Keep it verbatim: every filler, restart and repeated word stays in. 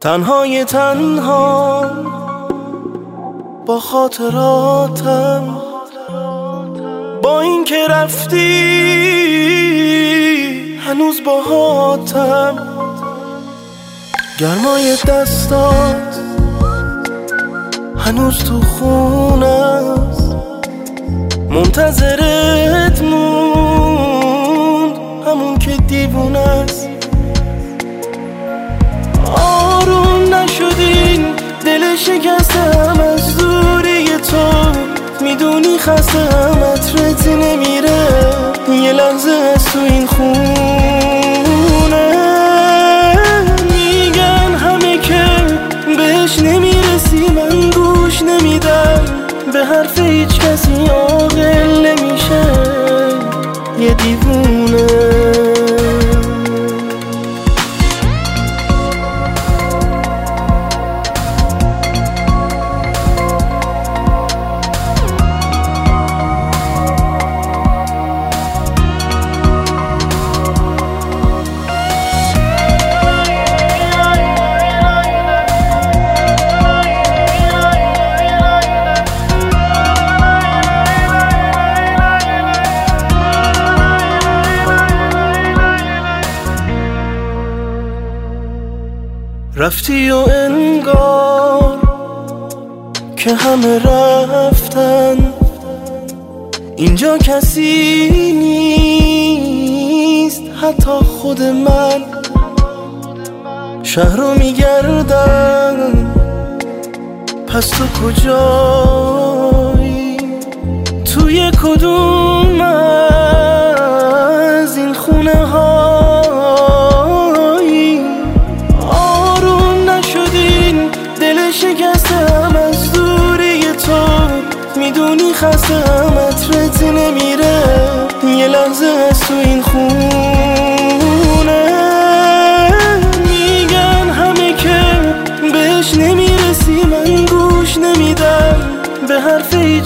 تنهای تنها با خاطراتم، با این که رفتی هنوز باهاتم. گرمای دستات هنوز تو خونست، منتظرت موند همون که دیوونست. آروم نشدین دل شکستم از دوری تو، میدونی خستم عطرت نمیره یه لحظه از تو این خونه. میگن همه که بهش نمیرسی، من گوش نمیدم به حرف هیچ کسی، عاقل نمیشه یه دیوونه. رفتی و انگار که همه رفتن، اینجا کسی نیست حتی خود من. شهر رو میگردم پس تو کجایی؟ توی کدوم از این خونه هایی؟ آروم نشدین دل شکستم از دوری تو، میدونی خستم عطرت نمیره یه لحظه از تو این خونه. میگن همه که بهش نمیرسی، من گوش نمیدم به حرف هیچ